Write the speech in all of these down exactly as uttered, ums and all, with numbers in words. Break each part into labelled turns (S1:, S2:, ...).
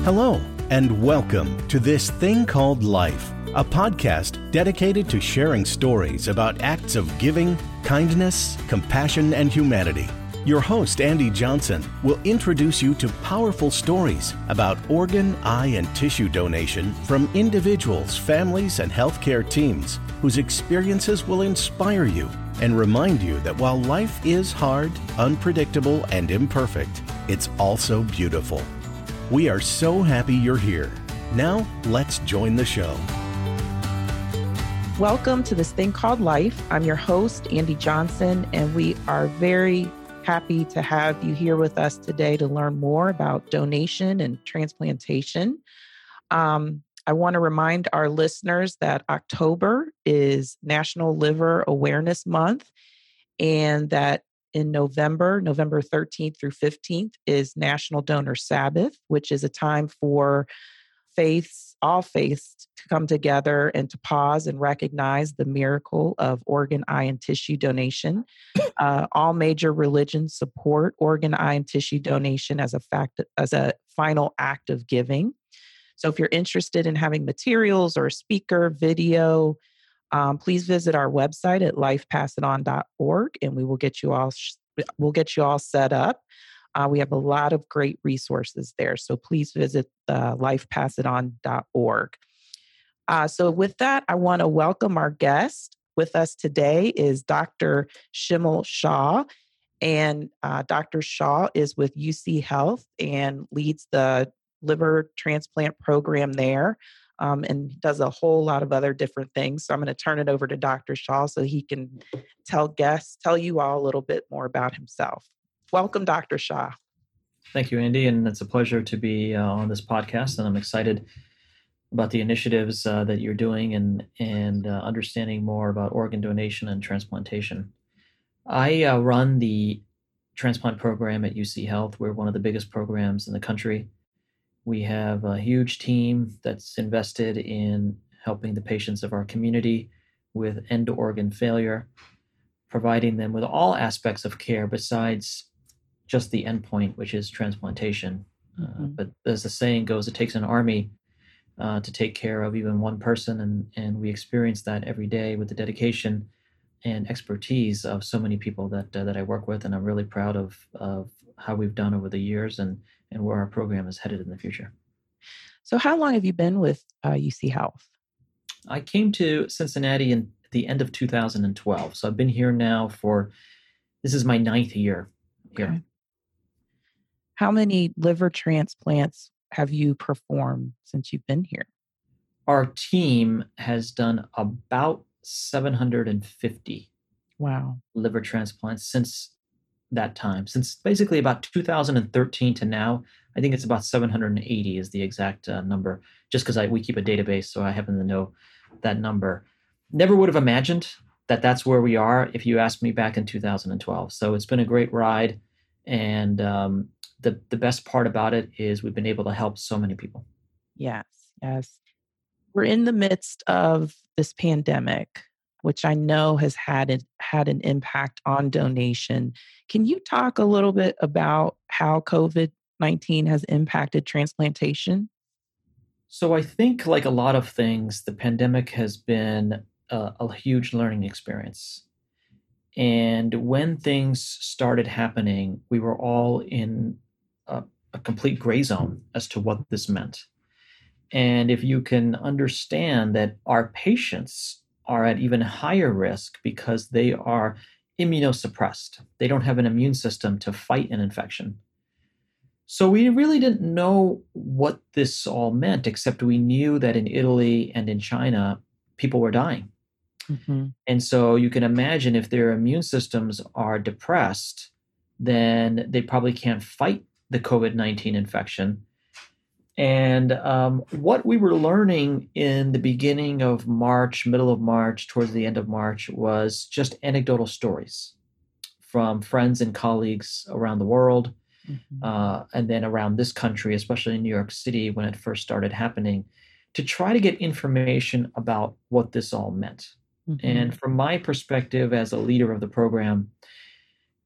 S1: Hello, and welcome to This Thing Called Life, a podcast dedicated to sharing stories about acts of giving, kindness, compassion, and humanity. Your host, Andy Johnson, will introduce you to powerful stories about organ, eye, and tissue donation from individuals, families, and healthcare teams whose experiences will inspire you and remind you that while life is hard, unpredictable, and imperfect, it's also beautiful. We are so happy you're here. Now, let's join the show.
S2: Welcome to This Thing Called Life. I'm your host, Andy Johnson, and we are very happy to have you here with us today to learn more about donation and transplantation. Um, I want to remind our listeners that October is National Liver Awareness Month, and that in November, November thirteenth through fifteenth is National Donor Sabbath, which is a time for faiths, all faiths, to come together and to pause and recognize the miracle of organ, eye, and tissue donation. Uh, all major religions support organ, eye, and tissue donation as a fact, as a final act of giving. So if you're interested in having materials or a speaker, video, um, please visit our website at life pass it on dot org, and we will get you all we'll get you all set up. Uh, we have a lot of great resources there, so please visit uh, life pass it on dot org. Uh, so with that, I want to welcome our guest. With us today is Doctor Shimal Shah, and uh, Doctor Shah is with U C Health and leads the liver transplant program there, um, and does a whole lot of other different things. So I'm going to turn it over to Doctor Shah so he can tell guests, tell you all a little bit more about himself. Welcome, Doctor Shah.
S3: Thank you, Andy, and it's a pleasure to be uh, on this podcast, and I'm excited about the initiatives uh, that you're doing and and uh, understanding more about organ donation and transplantation. I uh, run the transplant program at U C Health. We're one of the biggest programs in the country. We have a huge team that's invested in helping the patients of our community with end-organ failure, providing them with all aspects of care besides just the endpoint, which is transplantation. Mm-hmm. Uh, but as the saying goes, it takes an army uh, to take care of even one person, and, and we experience that every day with the dedication and expertise of so many people that uh, that I work with, and I'm really proud of of how we've done over the years and and where our program is headed in the future.
S2: So how long have you been with uh, U C Health?
S3: I came to Cincinnati in the end of two thousand twelve. So I've been here now for, this is my ninth year here. Okay.
S2: How many liver transplants have you performed since you've been here?
S3: Our team has done about seven hundred fifty
S2: wow. liver
S3: transplants since that time. Since basically about two thousand thirteen to now, I think it's about seven hundred eighty is the exact uh, number, just because we keep a database, so I happen to know that number. Never would have imagined that that's where we are if you asked me back in two thousand twelve. So it's been a great ride, and um, the, the best part about it is we've been able to help so many people.
S2: Yes, yes. We're in the midst of this pandemic, which I know has had an, had an impact on donation. Can you talk a little bit about how COVID nineteen has impacted transplantation?
S3: So I think, like a lot of things, the pandemic has been a, a huge learning experience. And when things started happening, we were all in a, a complete gray zone as to what this meant. And if you can understand that our patients are at even higher risk because they are immunosuppressed, they don't have an immune system to fight an infection. So we really didn't know what this all meant, except we knew that in Italy and in China, people were dying. Mm-hmm. And so you can imagine if their immune systems are depressed, then they probably can't fight the COVID nineteen infection. And um, what we were learning in the beginning of March, middle of March, towards the end of March, was just anecdotal stories from friends and colleagues around the world, mm-hmm. uh, and then around this country, especially in New York City when it first started happening, to try to get information about what this all meant. Mm-hmm. And from my perspective as a leader of the program,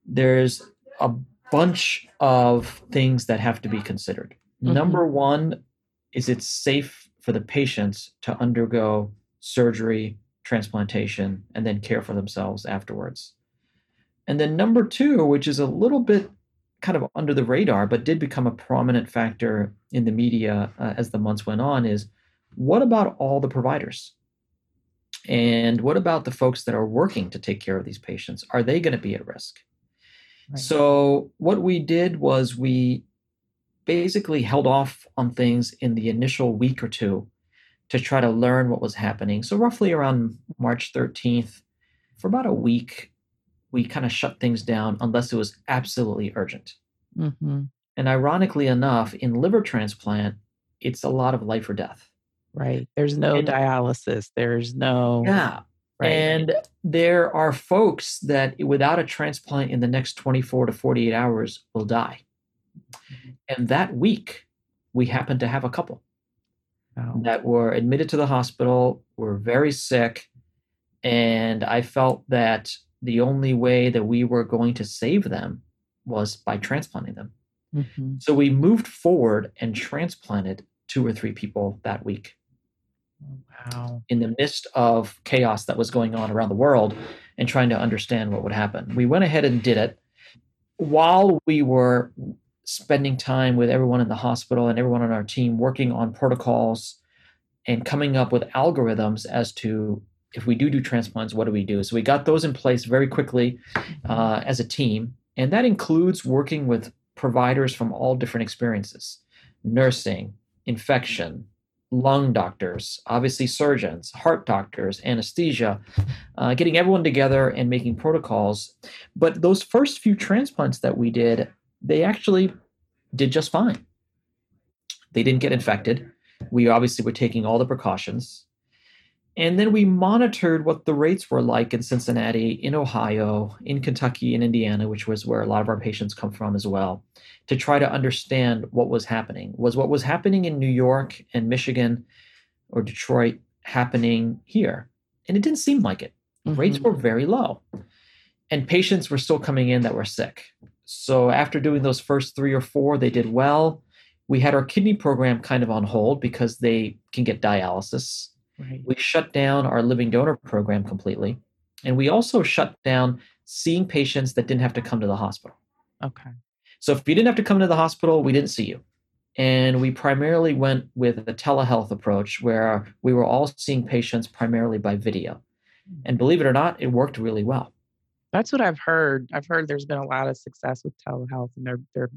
S3: there's a bunch of things that have to be considered. Mm-hmm. Number one, is it safe for the patients to undergo surgery, transplantation, and then care for themselves afterwards? And then number two, which is a little bit kind of under the radar, but did become a prominent factor in the media uh, as the months went on, is what about all the providers? And what about the folks that are working to take care of these patients? Are they going to be at risk? Right. So what we did was we basically held off on things in the initial week or two to try to learn what was happening. So roughly around March thirteenth, for about a week, we kind of shut things down unless it was absolutely urgent.
S2: Mm-hmm.
S3: And ironically enough, in liver transplant, it's a lot of life or death.
S2: Right. There's no and, dialysis. There's no...
S3: Yeah. Right. And there are folks that without a transplant in the next twenty-four to forty-eight hours will die. Mm-hmm. And that week, we happened to have a couple oh. that were admitted to the hospital, were very sick. And I felt that the only way that we were going to save them was by transplanting them.
S2: Mm-hmm.
S3: So we moved forward and transplanted two or three people that week.
S2: Wow.
S3: In the midst of chaos that was going on around the world and trying to understand what would happen. We went ahead and did it while we were spending time with everyone in the hospital and everyone on our team working on protocols and coming up with algorithms as to if we do do transplants, what do we do? So we got those in place very quickly uh, as a team. And that includes working with providers from all different experiences: nursing, infection, lung doctors, obviously surgeons, heart doctors, anesthesia, uh, getting everyone together and making protocols. But those first few transplants that we did, they actually did just fine. They didn't get infected. We obviously were taking all the precautions. And then we monitored what the rates were like in Cincinnati, in Ohio, in Kentucky, and Indiana, which was where a lot of our patients come from as well, to try to understand what was happening. Was what was happening in New York and Michigan or Detroit happening here? And it didn't seem like it. Mm-hmm. Rates were very low. And patients were still coming in that were sick. So after doing those first three or four, they did well. We had our kidney program kind of on hold because they can get dialysis.
S2: Right.
S3: We shut down our living donor program completely. And we also shut down seeing patients that didn't have to come to the hospital.
S2: Okay.
S3: So if you didn't have to come to the hospital, we didn't see you. And we primarily went with a telehealth approach where we were all seeing patients primarily by video. And believe it or not, it worked really well.
S2: That's what I've heard. I've heard there's been a lot of success with telehealth, and they're they're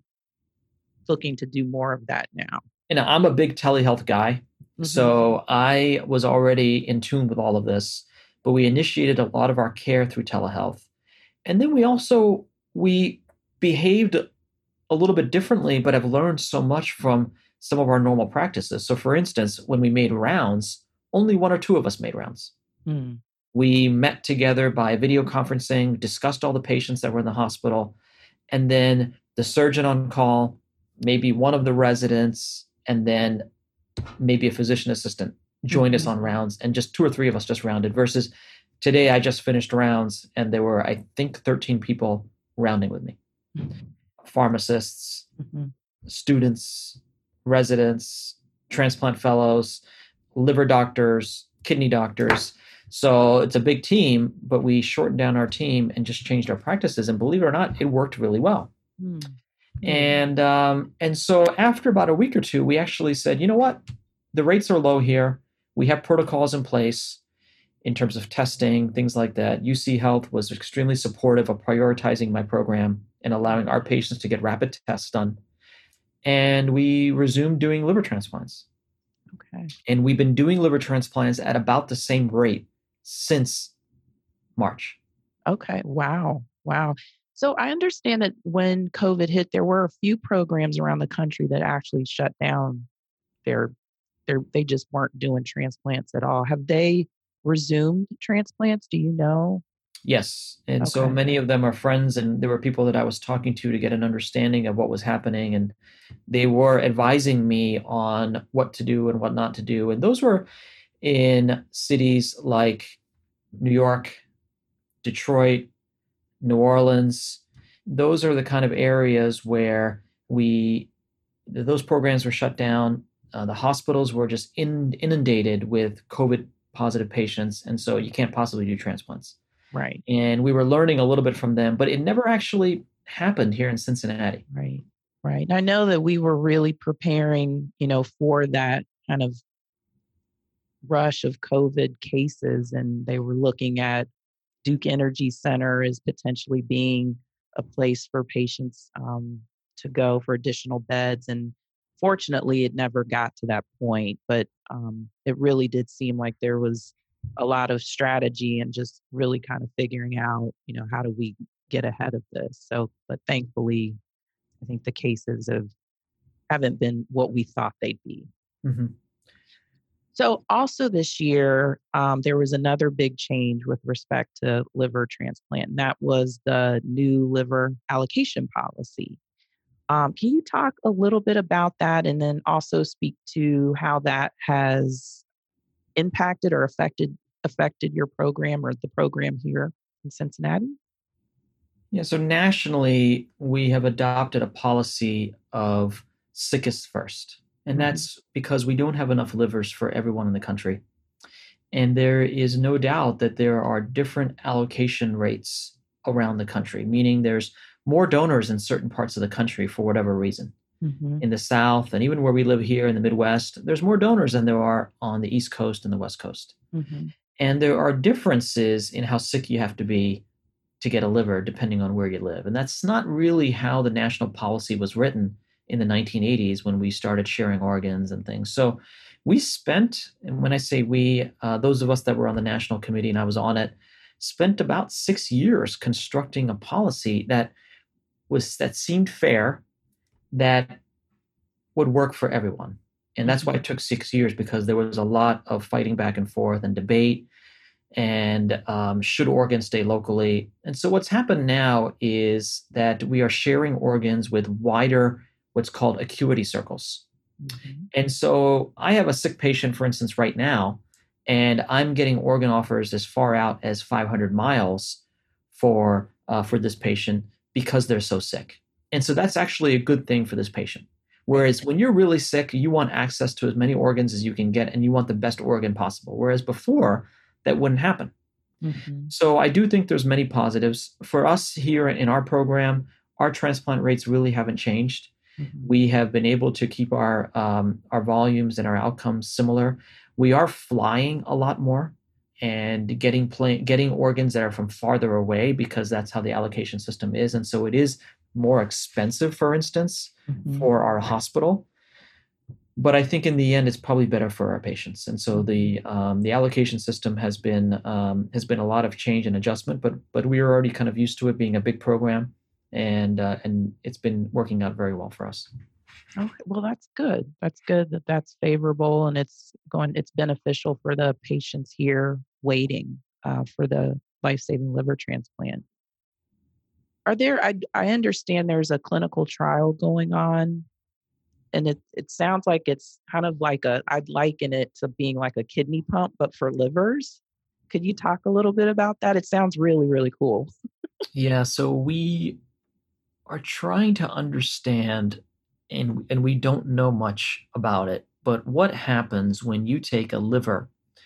S2: looking to do more of that now.
S3: And I'm a big telehealth guy. Mm-hmm. So I was already in tune with all of this, but we initiated a lot of our care through telehealth. And then we also, we behaved a little bit differently, but have learned so much from some of our normal practices. So for instance, when we made rounds, only one or two of us made rounds.
S2: Mm.
S3: We met together by video conferencing, discussed all the patients that were in the hospital, and then the surgeon on call, maybe one of the residents, and then maybe a physician assistant joined mm-hmm. us on rounds, and just two or three of us just rounded, versus today I just finished rounds and there were, I think, thirteen people rounding with me. Mm-hmm. Pharmacists,
S2: mm-hmm.
S3: students, residents, transplant fellows, liver doctors, kidney doctors. So it's a big team, but we shortened down our team and just changed our practices. And believe it or not, it worked really well.
S2: Mm-hmm.
S3: And um, and so after about a week or two, we actually said, you know what? The rates are low here. We have protocols in place in terms of testing, things like that. U C Health was extremely supportive of prioritizing my program and allowing our patients to get rapid tests done. And we resumed doing liver transplants.
S2: Okay.
S3: And we've been doing liver transplants at about the same rate since March.
S2: Okay. Wow. Wow. So I understand that when COVID hit, there were a few programs around the country that actually shut down their, their, they just weren't doing transplants at all. Have they resumed transplants? Do you know?
S3: Yes. And
S2: okay.
S3: so many of them are friends, and there were people that I was talking to to get an understanding of what was happening. And they were advising me on what to do and what not to do. And those were in cities like New York, Detroit, New Orleans. Those are the kind of areas where we, those programs were shut down. uh, the hospitals were just in, inundated with COVID positive patients, and so you can't possibly do transplants.
S2: Right.
S3: And we were learning a little bit from them, but it never actually happened here in Cincinnati.
S2: Right. Right. I know that we were really preparing, you know, for that kind of rush of COVID cases, and they were looking at Duke Energy Center as potentially being a place for patients um, to go for additional beds. And fortunately, it never got to that point, but um, it really did seem like there was a lot of strategy and just really kind of figuring out, you know, how do we get ahead of this? So, but thankfully, I think the cases have haven't been what we thought they'd be.
S3: Mm-hmm.
S2: So also this year, um, there was another big change with respect to liver transplant, and that was the new liver allocation policy. Um, can you talk a little bit about that, and then also speak to how that has impacted or affected affected your program or the program here in Cincinnati?
S3: Yeah, so nationally, we have adopted a policy of sickest first. And that's because we don't have enough livers for everyone in the country. And there is no doubt that there are different allocation rates around the country, meaning there's more donors in certain parts of the country for whatever reason.
S2: Mm-hmm.
S3: In the South, and even where we live here in the Midwest, there's more donors than there are on the East Coast and the West Coast.
S2: Mm-hmm.
S3: And there are differences in how sick you have to be to get a liver, depending on where you live. And that's not really how the national policy was written in the nineteen eighties when we started sharing organs and things. So we spent, and when I say we, uh, those of us that were on the national committee, and I was on it, spent about six years constructing a policy that was that seemed fair, that would work for everyone. And that's why it took six years, because there was a lot of fighting back and forth and debate, and um, should organs stay locally. And so what's happened now is that we are sharing organs with wider, what's called acuity circles. Mm-hmm. And so I have a sick patient, for instance, right now, and I'm getting organ offers as far out as five hundred miles for uh, for this patient because they're so sick. And so that's actually a good thing for this patient. Whereas when you're really sick, you want access to as many organs as you can get, and you want the best organ possible. Whereas before, that wouldn't happen. Mm-hmm. So I do think there's many positives. For us here in our program, our transplant rates really haven't changed. Mm-hmm. We have been able to keep our um, our volumes and our outcomes similar. We are flying a lot more and getting pla- getting organs that are from farther away, because that's how the allocation system is. And so it is more expensive, for instance, mm-hmm. for our hospital. But I think in the end, it's probably better for our patients. And so the um, the allocation system has been um, has been a lot of change and adjustment, but but we are already kind of used to it being a big program. And uh, and it's been working out very well for us.
S2: Okay, well, that's good. That's good that that's favorable, and it's going. It's beneficial for the patients here waiting uh, for the life-saving liver transplant. Are there? I I understand there's a clinical trial going on, and it it sounds like it's kind of like a. I'd liken it to being like a kidney pump, but for livers. Could you talk a little bit about that? It sounds really, really cool.
S3: Yeah. So we are trying to understand, and, and we don't know much about it, but what happens when you take a liver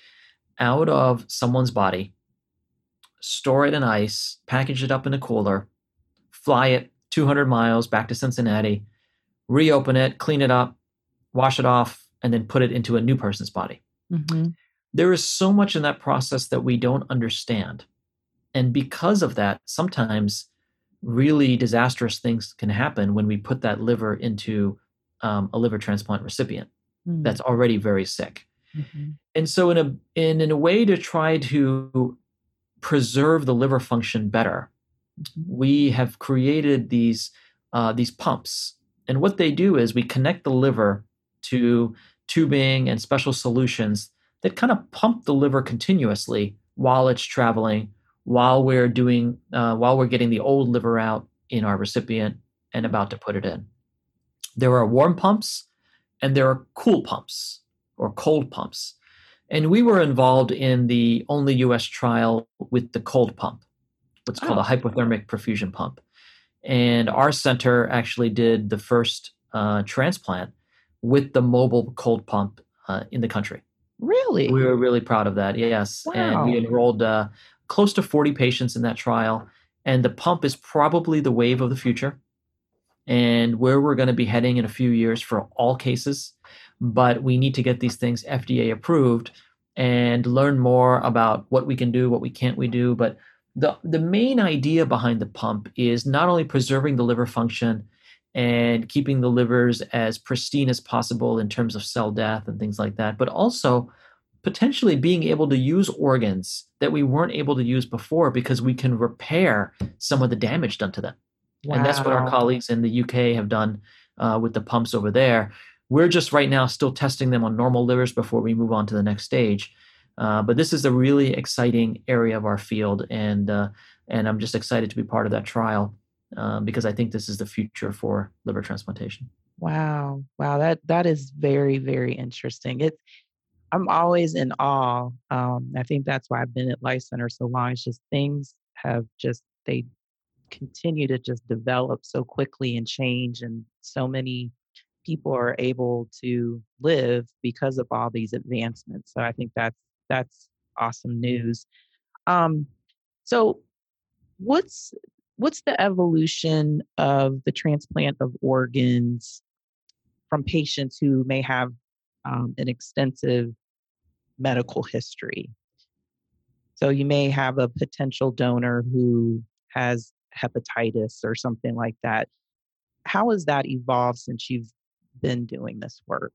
S3: out of someone's body, store it in ice, package it up in a cooler, fly it two hundred miles back to Cincinnati, reopen it, clean it up, wash it off, and then put it into a new person's body. Mm-hmm. There is so much in that process that we don't understand. And because of that, sometimes really disastrous things can happen when we put that liver into um, a liver transplant recipient mm-hmm. that's already very sick. Mm-hmm. And so in a in, in a way to try to preserve the liver function better, mm-hmm. we have created these uh, these pumps. And what they do is we connect the liver to tubing and special solutions that kind of pump the liver continuously while it's traveling, while we're doing, uh, while we're getting the old liver out in our recipient and about to put it in. There are warm pumps and there are cool pumps or cold pumps. And we were involved in the only U S trial with the cold pump, what's called oh. a hypothermic perfusion pump. And our center actually did the first uh, transplant with the mobile cold pump uh, in the country.
S2: Really?
S3: We were really proud of that, yes.
S2: Wow.
S3: And we enrolled uh, close to forty patients in that trial. And the pump is probably the wave of the future and where we're going to be heading in a few years for all cases. But we need to get these things F D A approved and learn more about what we can do, what we can't we do. But the, the main idea behind the pump is not only preserving the liver function and keeping the livers as pristine as possible in terms of cell death and things like that, but also potentially being able to use organs that we weren't able to use before because we can repair some of the damage done to them.
S2: Wow.
S3: And that's what our colleagues in the U K have done uh, with the pumps over there. We're just right now still testing them on normal livers before we move on to the next stage. Uh, but this is a really exciting area of our field, and uh, and I'm just excited to be part of that trial uh, because I think this is the future for liver transplantation.
S2: Wow. Wow. That that is very, very interesting. It's I'm always in awe. Um, I think that's why I've been at Life Center so long. It's just things have just, they continue to just develop so quickly and change. And so many people are able to live because of all these advancements. So I think that's, that's awesome news. Um, so what's, what's the evolution of the transplant of organs from patients who may have um, an extensive medical history? So you may have a potential donor who has hepatitis or something like that. How has that evolved since you've been doing this work?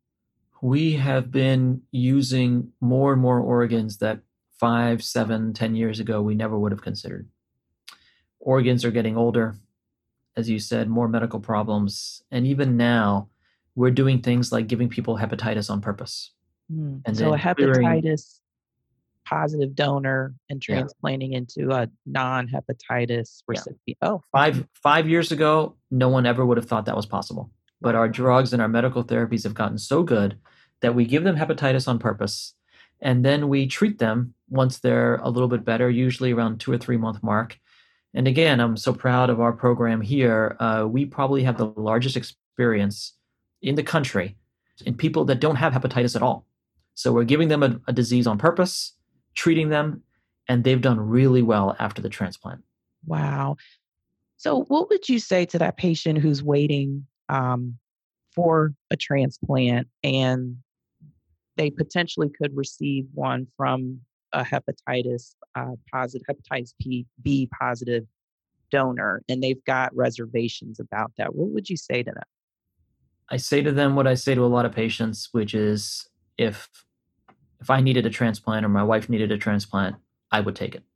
S3: We have been using more and more organs that five, seven, ten years ago we never would have considered. Organs are getting older, as you said, more medical problems. And even now, we're doing things like giving people hepatitis on purpose.
S2: Mm.
S3: And
S2: so a
S3: then clearing-
S2: hepatitis positive donor and
S3: Yeah.
S2: transplanting into a non-hepatitis recipient. Oh,
S3: Five five years ago, no one ever would have thought that was possible. But our drugs and our medical therapies have gotten so good that we give them hepatitis on purpose, and then we treat them once they're a little bit better, usually around two or three month mark. And again, I'm so proud of our program here. Uh, we probably have the largest experience in the country in people that don't have hepatitis at all. So we're giving them a, a disease on purpose, treating them, and they've done really well after the transplant.
S2: wow. So what would you say to that patient who's waiting um, for a transplant and they potentially could receive one from a hepatitis uh, positive, hepatitis P, B positive donor, and they've got reservations about that? What would you say to them?
S3: I say to them what I say to a lot of patients, which is if if I needed a transplant or my wife needed a transplant, I would take it.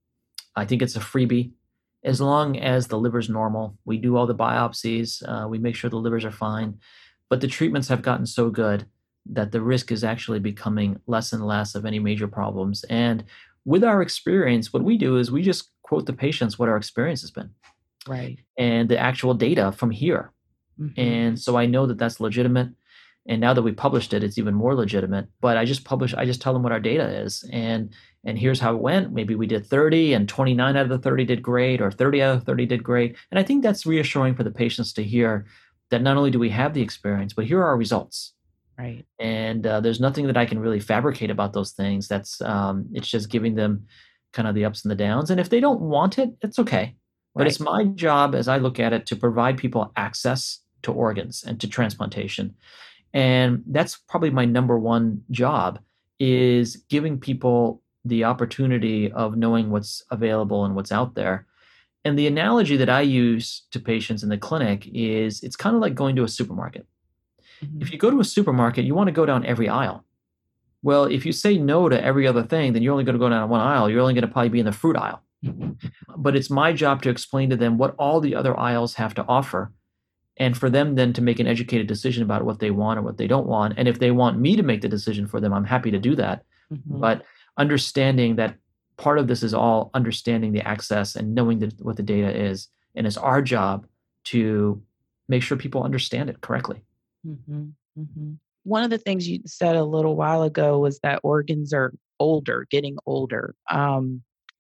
S3: I think it's a freebie. As long as the liver's normal, we do all the biopsies, uh, we make sure the livers are fine. But the treatments have gotten so good that the risk is actually becoming less and less of any major problems. And with our experience, what we do is we just quote the patients what our experience has been.
S2: Right.
S3: And the actual data from here.
S2: Mm-hmm.
S3: And so I know that that's legitimate. And now that we published it, it's even more legitimate. But I just publish, I just tell them what our data is. And and here's how it went. Maybe we did thirty and twenty-nine out of the thirty did great, or thirty out of thirty did great. And I think that's reassuring for the patients to hear that not only do we have the experience, but here are our results.
S2: Right.
S3: And uh, there's nothing that I can really fabricate about those things. That's um, it's just giving them kind of the ups and the downs. And if they don't want it, it's okay. But
S2: Right.
S3: it's my job, as I look at it, to provide people access to organs and to transplantation. And that's probably my number one job, is giving people the opportunity of knowing what's available and what's out there. And the analogy that I use to patients in the clinic is it's kind of like going to a supermarket.
S2: Mm-hmm.
S3: If you go to a supermarket, you want to go down every aisle. Well, if you say no to every other thing, then you're only going to go down one aisle. You're only going to probably be in the fruit aisle.
S2: Mm-hmm.
S3: But it's my job to explain to them what all the other aisles have to offer, and for them then to make an educated decision about what they want or what they don't want. And if they want me to make the decision for them, I'm happy to do that.
S2: Mm-hmm.
S3: But understanding that part of this is all understanding the access and knowing the, what the data is. And it's our job to make sure people understand it correctly.
S2: Mm-hmm. Mm-hmm. One of the things you said a little while ago was that organs are older, getting older. Um,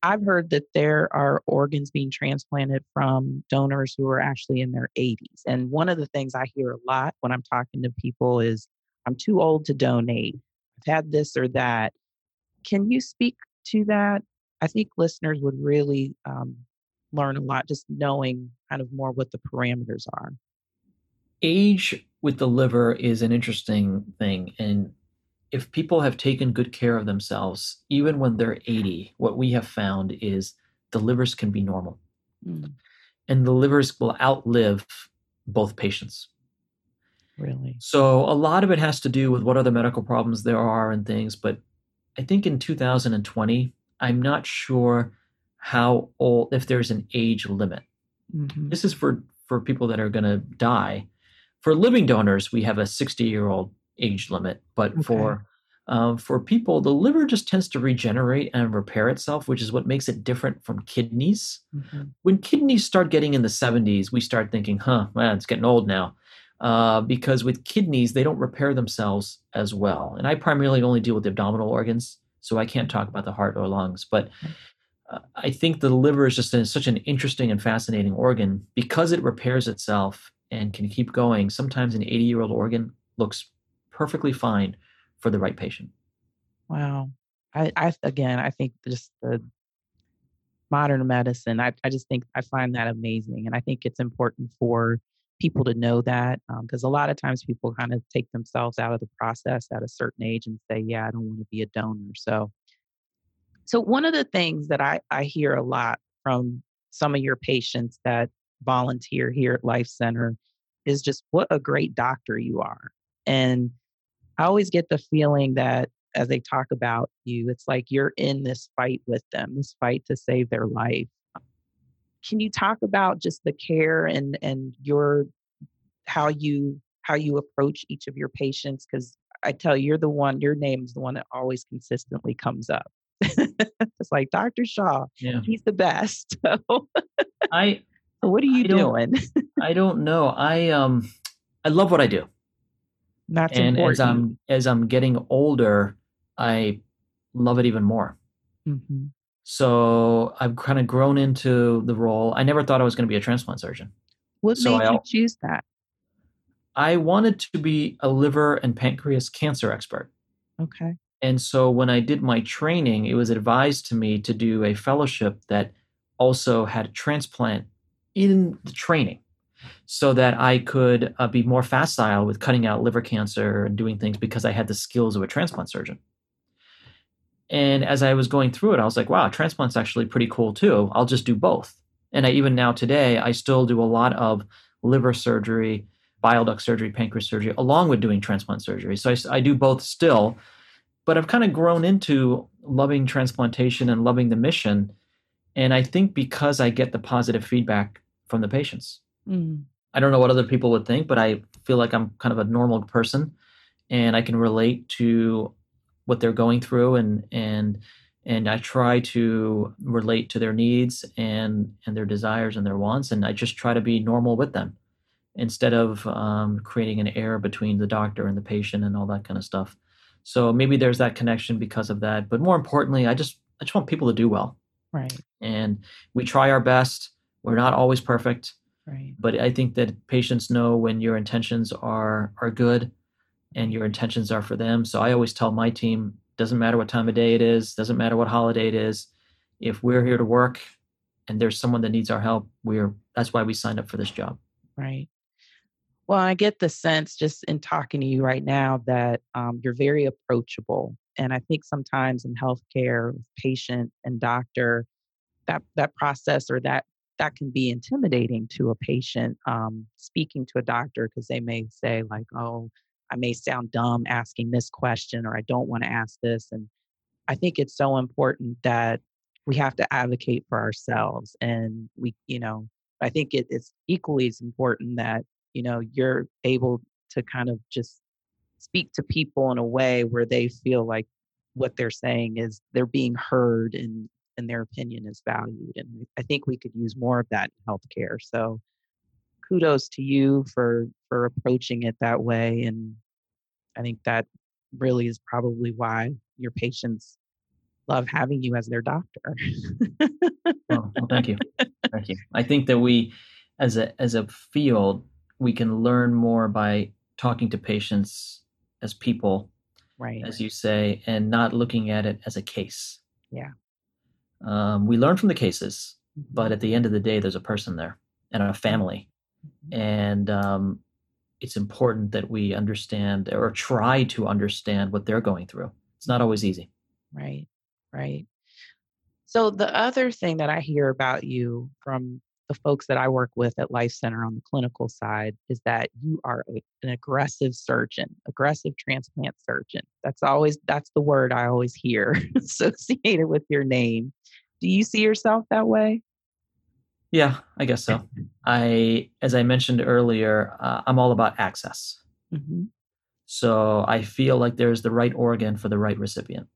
S2: I've heard that there are organs being transplanted from donors who are actually in their eighties. And one of the things I hear a lot when I'm talking to people is, I'm too old to donate. I've had this or that. Can you speak to that? I think listeners would really um, learn a lot just knowing kind of more what the parameters are.
S3: Age with the liver is an interesting thing. And if people have taken good care of themselves, even when they're eighty, what we have found is the livers can be normal.
S2: Mm,
S3: And the livers will outlive both patients.
S2: really?
S3: So a lot of it has to do with what other medical problems there are and things. But I think in two thousand twenty, I'm not sure how old, if there's an age limit.
S2: Hmm.
S3: This is for, for people that are going to die. For living donors, we have a sixty-year-old age limit. But
S2: Okay.
S3: for um, for people, the liver just tends to regenerate and repair itself, which is what makes it different from kidneys.
S2: Hmm.
S3: When kidneys start getting in the seventies, we start thinking, huh, man, it's getting old now. Uh, because with kidneys, they don't repair themselves as well. And I primarily only deal with the abdominal organs, so I can't talk about the heart or lungs. But uh, I think the liver is just a, such an interesting and fascinating organ because it repairs itself and can keep going. Sometimes an eighty-year-old organ looks perfectly fine for the right patient.
S2: Wow. I, I again, I think just the modern medicine, I, I just think I find that amazing. And I think it's important for people to know that because a lot of times people kind of take themselves out of the process at a certain age and say, yeah, I don't want to be a donor. So, so one of the things that I, I hear a lot from some of your patients that volunteer here at Life Center is just what a great doctor you are. And I always get the feeling that as they talk about you, it's like you're in this fight with them, this fight to save their life. Can you talk about just the care and and your how you how you approach each of your patients? Because I tell you, you're the one, your name is the one that always consistently comes up. It's like Doctor Shaw,
S3: Yeah.
S2: he's the best. So,
S3: I
S2: so what are you
S3: I don't
S2: doing?
S3: I don't know. I um I love what I do.
S2: That's
S3: And as
S2: important.
S3: I'm as I'm getting older, I love it even more.
S2: Hmm.
S3: So I've kind of grown into the role. I never thought I was going to be a transplant surgeon.
S2: What
S3: So
S2: made
S3: I
S2: you choose that?
S3: I wanted to be a liver and pancreas cancer expert.
S2: Okay.
S3: And so when I did my training, it was advised to me to do a fellowship that also had a transplant in the training so that I could uh, be more facile with cutting out liver cancer and doing things because I had the skills of a transplant surgeon. And as I was going through it, I was like, wow, transplant's actually pretty cool too. I'll just do both. And I, even now today, I still do a lot of liver surgery, bile duct surgery, pancreas surgery, along with doing transplant surgery. So I, I do both still, but I've kind of grown into loving transplantation and loving the mission. And I think because I get the positive feedback from the patients.
S2: Mm.
S3: I don't know what other people would think, but I feel like I'm kind of a normal person and I can relate to what they're going through and and and I try to relate to their needs and and their desires and their wants, and I just try to be normal with them instead of um, creating an air between the doctor and the patient and all that kind of stuff. So maybe there's that connection because of that, but more importantly, I just I just want people to do well,
S2: Right.
S3: and we try our best. We're not always perfect,
S2: Right.
S3: but I think that patients know when your intentions are are good and your intentions are for them. So I always tell my team, doesn't matter what time of day it is, doesn't matter what holiday it is. If we're here to work and there's someone that needs our help, we're that's why we signed up for this job.
S2: Right. Well, I get the sense just in talking to you right now that um, you're very approachable. And I think sometimes in healthcare, with patient and doctor, that that process or that that can be intimidating to a patient um, speaking to a doctor because they may say like, "Oh, I may sound dumb asking this question," or "I don't want to ask this." And I think it's so important that we have to advocate for ourselves. And we, you know, I think it, it's equally as important that, you know, you're able to kind of just speak to people in a way where they feel like what they're saying is they're being heard and and their opinion is valued. And I think we could use more of that in healthcare. So kudos to you for for approaching it that way. And I think that really is probably why your patients love having you as their doctor.
S3: Well, well, thank you. Thank you. I think that we, as a as a field, we can learn more by talking to patients as people,
S2: Right.
S3: as you say, and not looking at it as a case.
S2: Yeah.
S3: Um, we learn from the cases,
S2: Mhm.
S3: but at the end of the day, there's a person there and a family.
S2: Mhm.
S3: And um, it's important that we understand or try to understand what they're going through. It's not always easy.
S2: Right. Right. So the other thing that I hear about you from the folks that I work with at Life Center on the clinical side is that you are a, an aggressive surgeon, aggressive transplant surgeon. That's always that's the word I always hear associated with your name. Do you see yourself that way?
S3: Yeah, I guess so. I, as I mentioned earlier, uh, I'm all about access.
S2: Mm-hmm.
S3: So I feel like there's the right organ for the right recipient.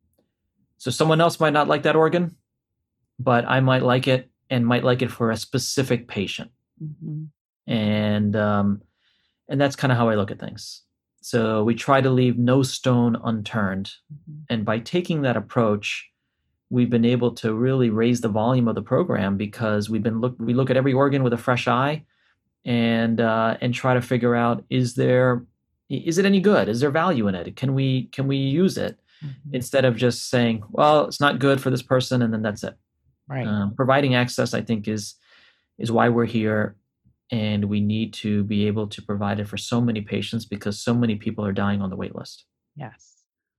S3: So someone else might not like that organ, but I might like it and might like it for a specific patient.
S2: Mm-hmm.
S3: And um, and that's kind of how I look at things. So we try to leave no stone unturned.
S2: Mm-hmm.
S3: And by taking that approach, we've been able to really raise the volume of the program because we've been look we look at every organ with a fresh eye and uh, and try to figure out is there is it any good? Is there value in it? Can we can we use it?
S2: Mm-hmm.
S3: Instead of just saying, well, it's not good for this person, and then that's it.
S2: Right.
S3: Um, providing access, I think, is is why we're here, and we need to be able to provide it for so many patients because so many people are dying on the wait list.
S2: Yes.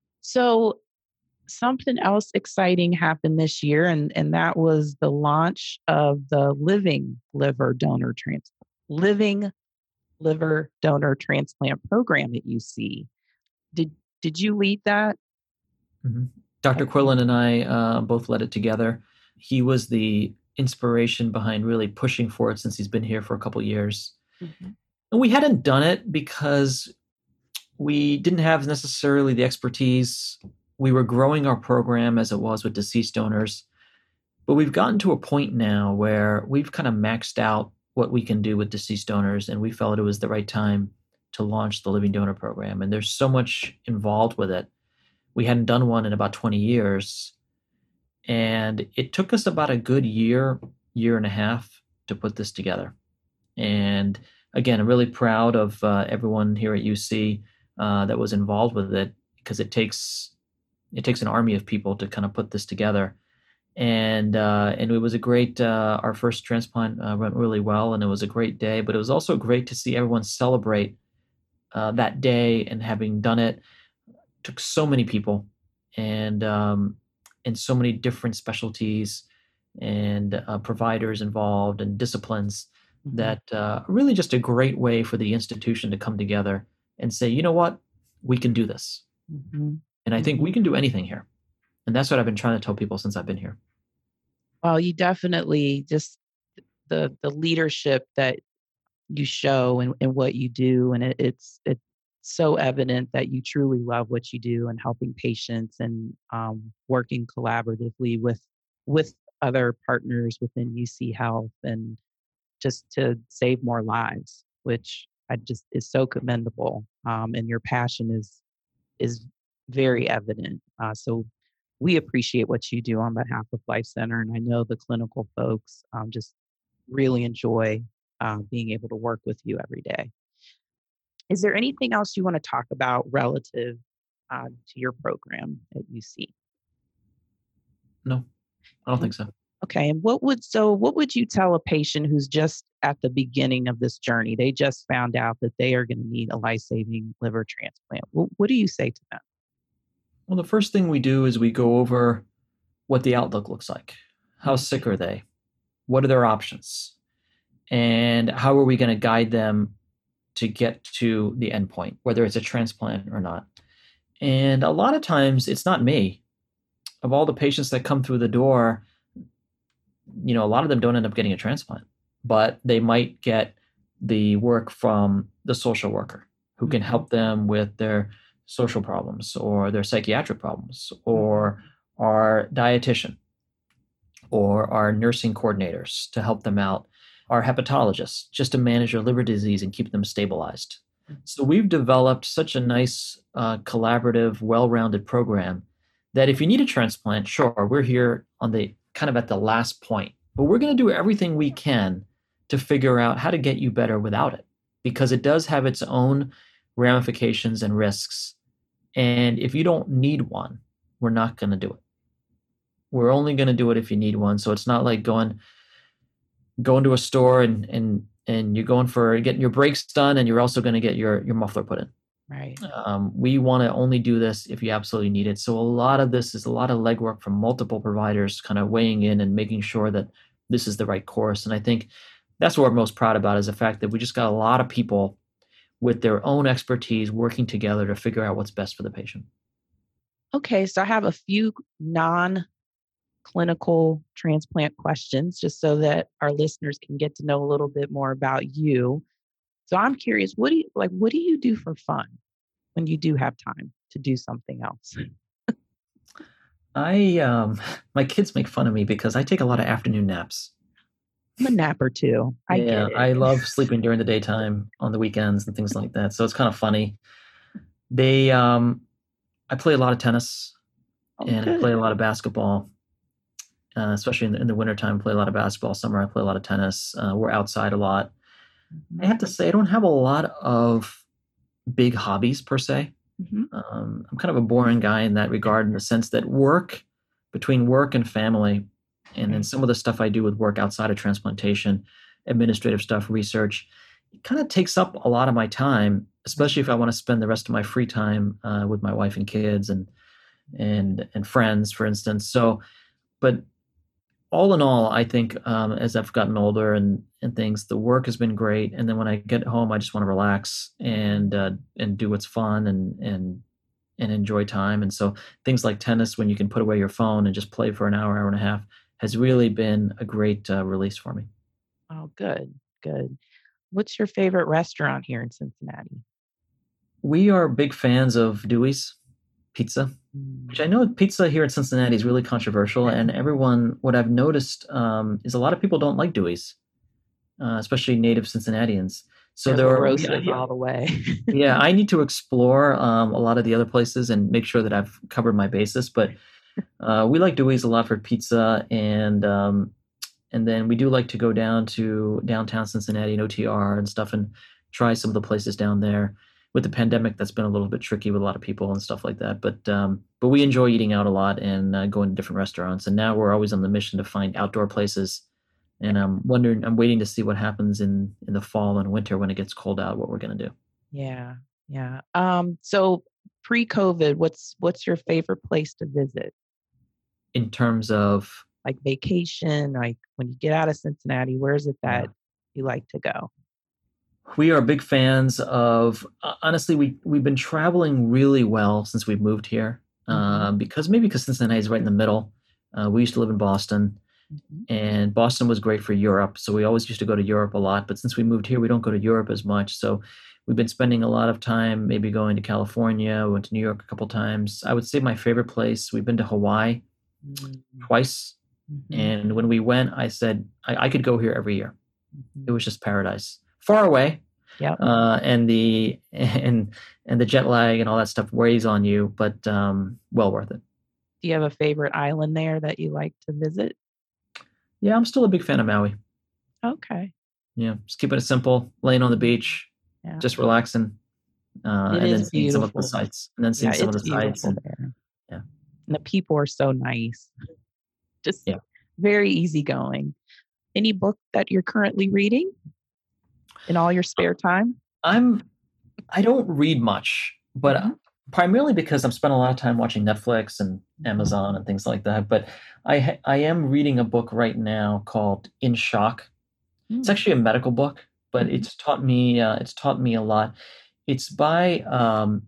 S2: So something else exciting happened this year, and, and that was the launch of the Living Liver Donor Transplant, Living Liver Donor Transplant Program at U C. Did did you lead that?
S3: Mm-hmm. Doctor Quillen and I uh, both led it together. He was the inspiration behind really pushing for it since he's been here for a couple years.
S2: Mm-hmm.
S3: And we hadn't done it because we didn't have necessarily the expertise. We were growing our program as it was with deceased donors. But we've gotten to a point now where we've kind of maxed out what we can do with deceased donors, and we felt it was the right time to launch the Living Donor Program. And there's so much involved with it. We hadn't done one in about twenty years. And it took us about a good year, year and a half to put this together. And again, I'm really proud of uh, everyone here at U C uh, that was involved with it because it takes it takes an army of people to kind of put this together. And uh, and it was a great, uh, our first transplant uh, went really well, and it was a great day. But it was also great to see everyone celebrate uh, that day and having done it. Took so many people and um, and so many different specialties and uh, providers involved and disciplines
S2: Mm-hmm.
S3: that uh, really just a great way for the institution to come together and say, you know what, we can do this.
S2: Mm-hmm.
S3: And I think we can do anything here. And that's what I've been trying to tell people since I've been here.
S2: Well, you definitely just the the leadership that you show and, and what you do, and it, it's it's so evident that you truly love what you do and helping patients and um, working collaboratively with with other partners within U C Health and just to save more lives, which I just is so commendable. Um, and your passion is is very evident. Uh, so we appreciate what you do on behalf of Life Center, and I know the clinical folks um, just really enjoy uh, being able to work with you every day. Is there anything else you want to talk about relative uh, to your program at U C?
S3: No, I don't think so.
S2: Okay, and what would so what would you tell a patient who's just at the beginning of this journey? They just found out that they are going to need a life-saving liver transplant. What, what do you say to them?
S3: Well, the first thing we do is we go over what the outlook looks like. How sick are they? What are their options? And how are we going to guide them to get to the endpoint, whether it's a transplant or not? And a lot of times it's not me. Of all the patients that come through the door, you know, a lot of them don't end up getting a transplant, but they might get the work from the social worker who can help them with their social problems or their psychiatric problems, or our dietitian or our nursing coordinators to help them out, our hepatologists just to manage their liver disease and keep them stabilized. So we've developed such a nice, uh, collaborative, well-rounded program that if you need a transplant, sure, we're here on the kind of at the last point, but we're going to do everything we can to figure out how to get you better without it, because it does have its own ramifications and risks. And if you don't need one, we're not going to do it. We're only going to do it if you need one. So it's not like going going to a store and and and you're going for getting your brakes done, and you're also going to get your your muffler put in.
S2: Right.
S3: Um, we want to only do this if you absolutely need it. So a lot of this is a lot of legwork from multiple providers, kind of weighing in and making sure that this is the right course. And I think that's what we're most proud about, is the fact that we just got a lot of people with their own expertise working together to figure out what's best for the patient.
S2: Okay, so I have a few non-clinical transplant questions, just so that our listeners can get to know a little bit more about you. So I'm curious, what do you like? What do you do for fun when you do have time to do something else?
S3: I um, my kids make fun of me because I take a lot of afternoon naps.
S2: I'm a napper too. I
S3: yeah,
S2: get it.
S3: I love sleeping during the daytime on the weekends and things like that. So it's kind of funny. They, um, I play a lot of tennis
S2: Oh,
S3: and
S2: good.
S3: I play a lot of basketball, uh, especially in the, in the wintertime. I play a lot of basketball. Summer, I play a lot of tennis. Uh, we're outside a lot.
S2: Mhm.
S3: I have to say, I don't have a lot of big hobbies per se.
S2: Mhm.
S3: Um, I'm kind of a boring guy in that regard, in the sense that work, between work and family, and then
S2: Right.
S3: some of the stuff I do with work outside of transplantation, administrative stuff, research, it kind of takes up a lot of my time, especially if I want to spend the rest of my free time uh, with my wife and kids and and and friends, for instance. So, but all in all, I think um, as I've gotten older and and things, the work has been great. And then when I get home, I just want to relax and uh, and do what's fun and and and enjoy time. And so things like tennis, when you can put away your phone and just play for an hour, hour and a half, has really been a great uh, release for me.
S2: Oh, good, good. What's your favorite restaurant here in Cincinnati?
S3: We are big fans of Dewey's Pizza,
S2: Mm.
S3: which I know pizza here in Cincinnati is really controversial. And everyone, what I've noticed um, is a lot of people don't like Dewey's, uh, especially native Cincinnatians. So
S2: They're
S3: there are, we,
S2: corrosive all the way.
S3: yeah, I need to explore um, a lot of the other places and make sure that I've covered my bases. But uh, we like Dewey's a lot for pizza, and um, and then we do like to go down to downtown Cincinnati and O T R and stuff and try some of the places down there. With the pandemic, that's been a little bit tricky with a lot of people and stuff like that. But um, but we enjoy eating out a lot and uh, going to different restaurants. And now we're always on the mission to find outdoor places. And I'm wondering, I'm waiting to see what happens in in the fall and winter when it gets cold out, what we're going to do.
S2: Yeah, yeah. Um, so pre-COVID, what's what's your favorite place to visit?
S3: In terms of,
S2: Like vacation, like when you get out of Cincinnati, where is it
S3: yeah.
S2: that you like to go?
S3: We are big fans of, uh, honestly, we, we've been traveling really well since we've moved here.
S2: Mhm.
S3: Um, because maybe because Cincinnati is right in the middle. Uh, we used to live in Boston,
S2: Mhm.
S3: and Boston was great for Europe. So we always used to go to Europe a lot. But since we moved here, we don't go to Europe as much. So we've been spending a lot of time maybe going to California, went to New York a couple times. I would say my favorite place, we've been to Hawaii
S2: Mm.
S3: twice.
S2: Mhm.
S3: And when we went, I said, I, I could go here every year. It
S2: Mhm.
S3: was just paradise. Far away,
S2: Yep.
S3: uh, and the and and the jet lag and all that stuff weighs on you, but um, well worth it.
S2: Do you have a favorite island there that you like to visit?
S3: Yeah, I'm still a big fan of Maui.
S2: Okay.
S3: Yeah, just keeping it simple, laying on the beach,
S2: Yeah.
S3: just relaxing, uh,
S2: It
S3: and then
S2: is
S3: seeing some of the
S2: beautiful.
S3: sights, and then seeing
S2: Yeah,
S3: some of
S2: it's
S3: the sights,
S2: beautiful
S3: and
S2: there.
S3: yeah,
S2: And the people are so nice. Just
S3: yeah.
S2: very easygoing. Any book that you're currently reading in all your spare time?
S3: I'm I don't read much, but
S2: Mhm.
S3: primarily because I'm spending a lot of time watching Netflix and Amazon and things like that. But I ha- I am reading a book right now called In Shock. It's
S2: Mm.
S3: actually a medical book, but
S2: Mhm.
S3: it's taught me uh, it's taught me a lot. It's by um,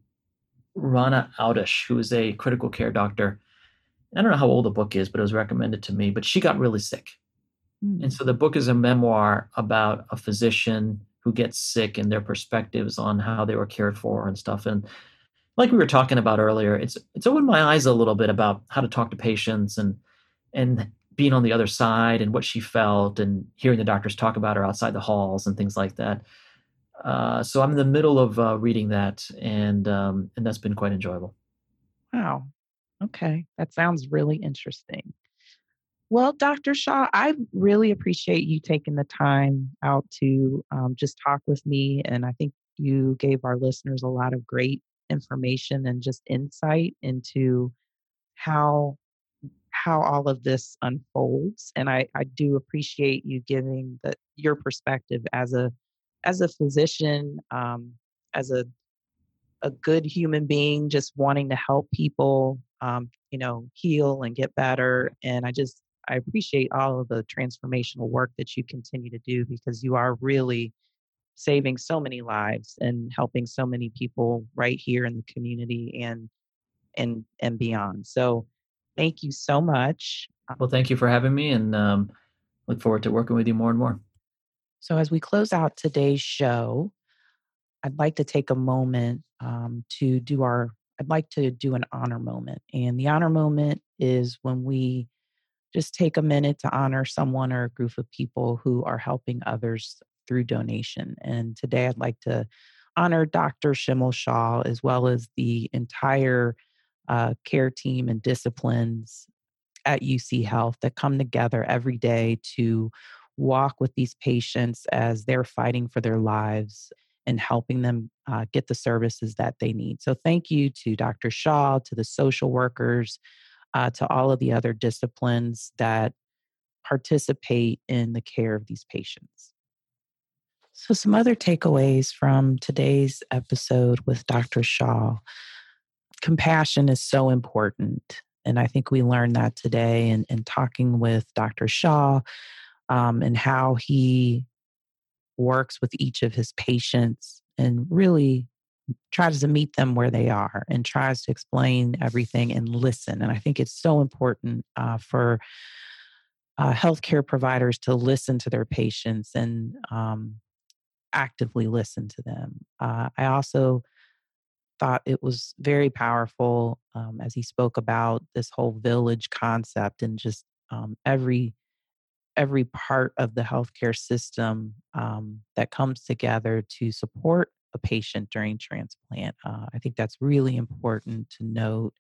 S3: Rana Audish, who is a critical care doctor. I don't know how old the book is, but it was recommended to me. But she got really sick. And
S2: Mm.
S3: so the book is a memoir about a physician who gets sick and their perspectives on how they were cared for and stuff. And like we were talking about earlier, it's it's opened my eyes a little bit about how to talk to patients and and being on the other side and what she felt and hearing the doctors talk about her outside the halls and things like that. Uh, so I'm in the middle of uh, reading that, and um, and that's been quite enjoyable.
S2: Wow. Okay, that sounds really interesting. Well, Doctor Shaw, I really appreciate you taking the time out to um, just talk with me. And I think you gave our listeners a lot of great information and just insight into how how all of this unfolds. And I, I do appreciate you giving the your perspective as a as a physician, um, as a a good human being, just wanting to help people, um, you know, heal and get better. And I just I appreciate all of the transformational work that you continue to do because you are really saving so many lives and helping so many people right here in the community and and and beyond. So thank you so much.
S3: Well, thank you for having me, and um, look forward to working with you more and more.
S2: So as we close out today's show, I'd like to take a moment um, to do our, I'd like to do an honor moment. And the honor moment is when we just take a minute to honor someone or a group of people who are helping others through donation. And today I'd like to honor Doctor Shimal Shah, as well as the entire uh, care team and disciplines at U C Health that come together every day to walk with these patients as they're fighting for their lives and helping them uh, get the services that they need. So thank you to Doctor Shah, to the social workers, uh, to all of the other disciplines that participate in the care of these patients. So some other takeaways from today's episode with Doctor Shah. Compassion is so important. And I think we learned that today in, in talking with Doctor Shah um, and how he works with each of his patients and really tries to meet them where they are and tries to explain everything and listen. And I think it's so important uh, for uh, healthcare providers to listen to their patients and um, actively listen to them. Uh, I also thought it was very powerful um, as he spoke about this whole village concept and just um, every every part of the healthcare system um, that comes together to support a patient during transplant. Uh, I think that's really important to note.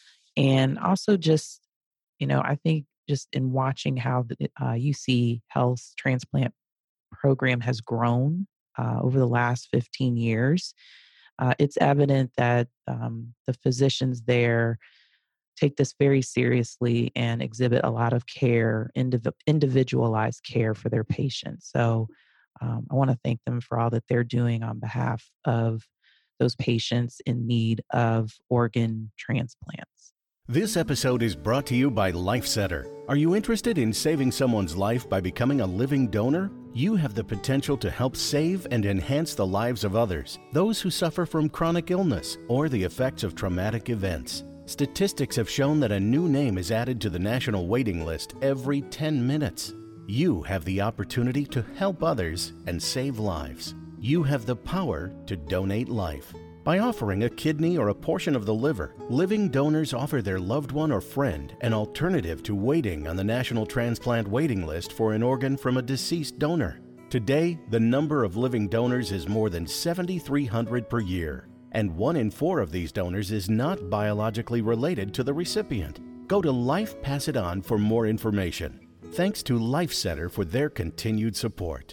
S2: And also just, you know, I think just in watching how the uh, U C Health's transplant program has grown uh, over the last fifteen years, uh, it's evident that um, the physicians there take this very seriously and exhibit a lot of care, indiv- individualized care for their patients. So um, I want to thank them for all that they're doing on behalf of those patients in need of organ transplants.
S1: This episode is brought to you by LifeCenter. Are you interested in saving someone's life by becoming a living donor? You have the potential to help save and enhance the lives of others, those who suffer from chronic illness or the effects of traumatic events. Statistics have shown that a new name is added to the national waiting list every ten minutes. You have the opportunity to help others and save lives. You have the power to donate life. By offering a kidney or a portion of the liver, living donors offer their loved one or friend an alternative to waiting on the national transplant waiting list for an organ from a deceased donor. Today, the number of living donors is more than seven thousand three hundred per year. And one in four of these donors is not biologically related to the recipient. Go to Life Pass It On for more information. Thanks to LifeCenter for their continued support.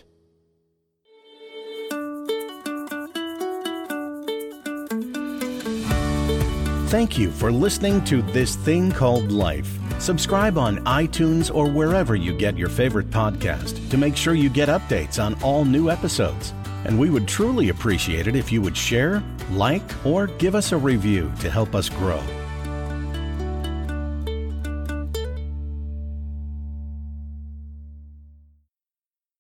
S1: Thank you for listening to This Thing Called Life. Subscribe on iTunes or wherever you get your favorite podcast to make sure you get updates on all new episodes. And we would truly appreciate it if you would share, like, or give us a review to help us grow.